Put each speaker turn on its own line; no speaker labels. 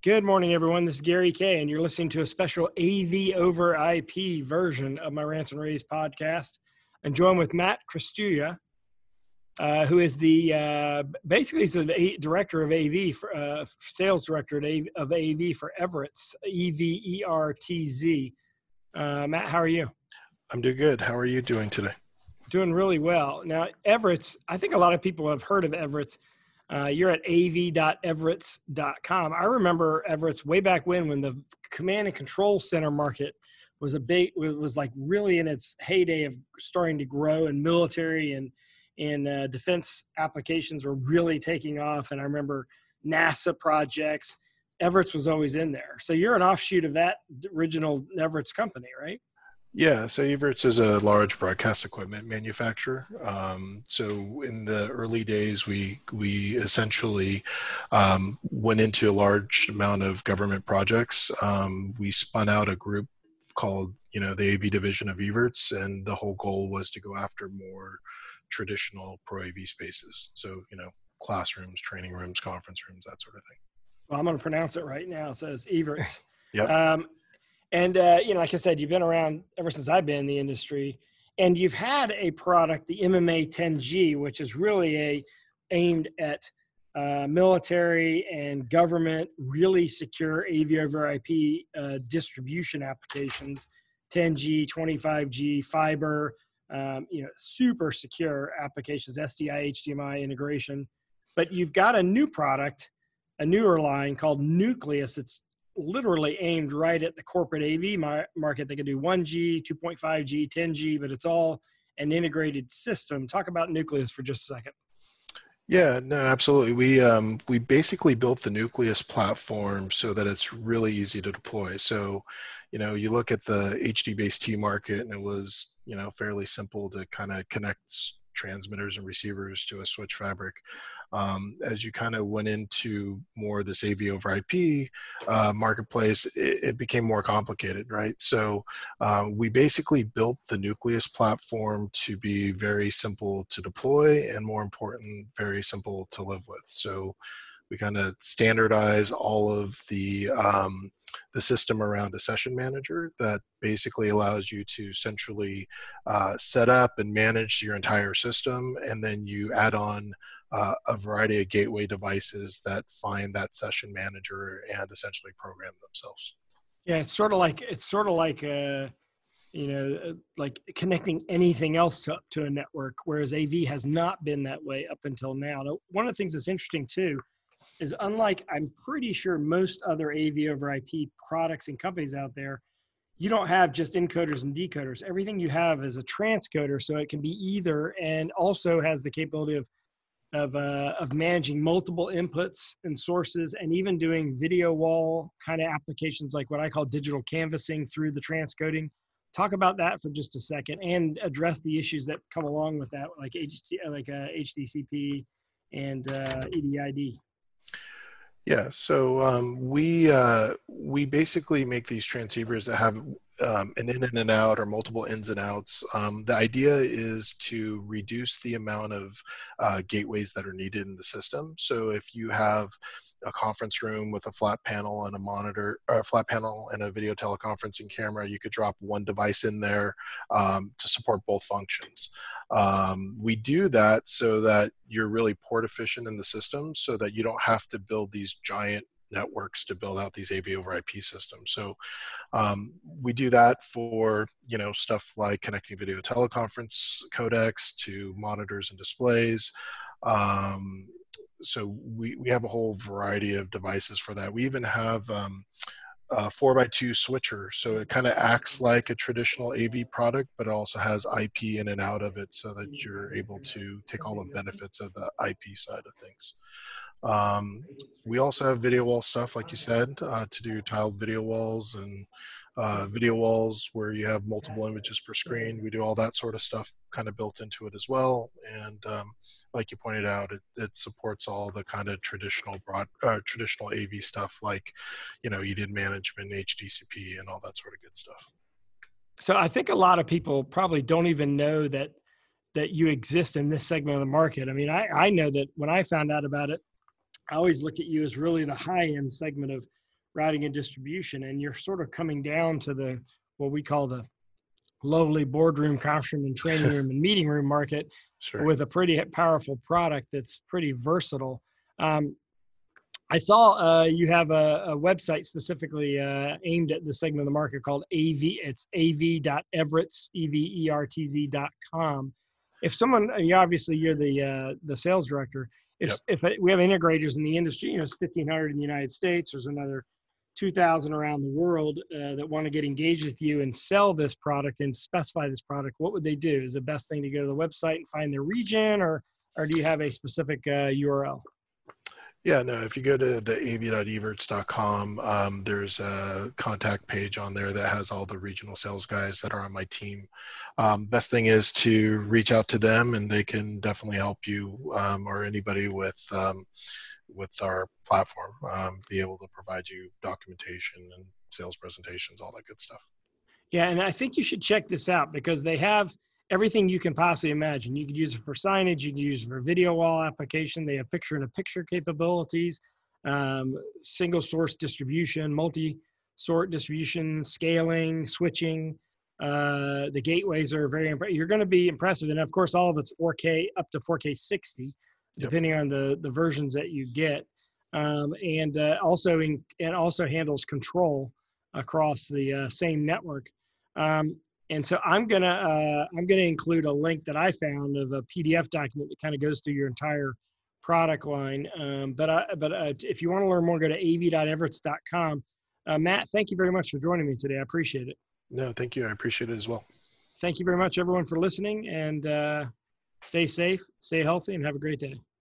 Good morning, everyone. This is Gary Kay, and you're listening to a special AV over IP version of my Rants and Raves podcast. I'm joined with Matt Christuia, who is the basically he's the director of AV, sales director of AV for Evertz, EVERTZ. Matt, how are you?
I'm doing good. How are you doing today?
Doing really well. Now, Evertz, I think a lot of people have heard of Evertz. You're at av.evertz.com. I remember Evertz way back when the command and control center market was like really in its heyday of starting to grow, and military and defense applications were really taking off. And I remember NASA projects. Evertz was always in there. So you're an offshoot of that original Evertz company, right?
Yeah, so Evertz is a large broadcast equipment manufacturer. So in the early days, we essentially went into a large amount of government projects. We spun out a group called, the AV division of Evertz, and the whole goal was to go after more traditional pro AV spaces. So, classrooms, training rooms, conference rooms, that sort of thing.
Well, I'm going to pronounce it right now. It says Evertz.
Yep.
And, like I said, you've been around ever since I've been in the industry, and you've had a product, the MMA 10G, which is really aimed at military and government, really secure AV over IP distribution applications, 10G, 25G, fiber, super secure applications, SDI, HDMI integration. But you've got a new product, a newer line called Nucleus. It's literally aimed right at the corporate AV market. They can do 1G, 2.5G, 10G, but it's all an integrated system. Talk about Nucleus for just a second.
Yeah, no, absolutely. We basically built the Nucleus platform so that it's really easy to deploy. So, you look at the HD-based T market, and it was, fairly simple to kind of connect transmitters and receivers to a switch fabric. As you kind of went into more this AV over IP marketplace, it became more complicated, right? So we basically built the Nucleus platform to be very simple to deploy, and more important, very simple to live with. So we kind of standardize all of the system around a session manager that basically allows you to centrally set up and manage your entire system, and then you add on a variety of gateway devices that find that session manager and essentially program themselves.
Yeah, it's sort of like like connecting anything else to a network, whereas AV has not been that way up until now. Now, one of the things that's interesting too is, unlike, I'm pretty sure, most other AV over IP products and companies out there, you don't have just encoders and decoders. Everything you have is a transcoder, so it can be either, and also has the capability of managing multiple inputs and sources, and even doing video wall kind of applications like what I call digital canvassing through the transcoding. Talk about that for just a second, and address the issues that come along with that, like HDCP and EDID.
Yeah, so we basically make these transceivers that have an in and an out, or multiple ins and outs. The idea is to reduce the amount of gateways that are needed in the system. So if you have a conference room with a flat panel and a monitor, or a flat panel and a video teleconferencing camera, you could drop one device in there to support both functions. We do that so that you're really port efficient in the system, so that you don't have to build these giant networks to build out these AV over IP systems. So we do that for stuff like connecting video teleconference codecs to monitors and displays. So we have a whole variety of devices for that. We even have a 4x2 switcher, so it kind of acts like a traditional AV product, but it also has IP in and out of it, so that you're able to take all the benefits of the IP side of things. We also have video wall stuff, like you said, to do tiled video walls and video walls where you have multiple images per screen. We do all that sort of stuff kind of built into it as well. And like you pointed out, it supports all the kind of traditional AV stuff, like, EDID management, HDCP, and all that sort of good stuff.
So I think a lot of people probably don't even know that you exist in this segment of the market. I mean, I know that when I found out about it, I always look at you as really the high-end segment of routing and distribution, and you're sort of coming down to the what we call the lowly boardroom, conference room, and training room and meeting room market
Sure.
with a pretty powerful product that's pretty versatile. I saw you have a website specifically aimed at the segment of the market called AV. It's av.everts, evertz.com. If someone, obviously you're the sales director. If we have integrators in the industry, it's 1,500 in the United States. There's another 2,000 around the world that want to get engaged with you and sell this product and specify this product. What would they do? Is the best thing to go to the website and find their region, or do you have a specific URL?
Yeah, no, if you go to the av.everts.com, there's a contact page on there that has all the regional sales guys that are on my team. Best thing is to reach out to them, and they can definitely help you or anybody with our platform, be able to provide you documentation and sales presentations, all that good stuff.
Yeah, and I think you should check this out because they have everything you can possibly imagine. You could use it for signage, you can use it for video wall application. They have picture-in-a-picture capabilities, single source distribution, multi-sort distribution, scaling, switching. The gateways are very impressive. You're going to be impressive. And of course, all of it's 4K up to 4K 60, depending on the versions that you get. And also handles control across the same network. And so I'm gonna include a link that I found of a PDF document that kind of goes through your entire product line. But if you want to learn more, go to av.everts.com. Matt, thank you very much for joining me today. I appreciate it.
No, thank you. I appreciate it as well.
Thank you very much, everyone, for listening, and stay safe, stay healthy, and have a great day.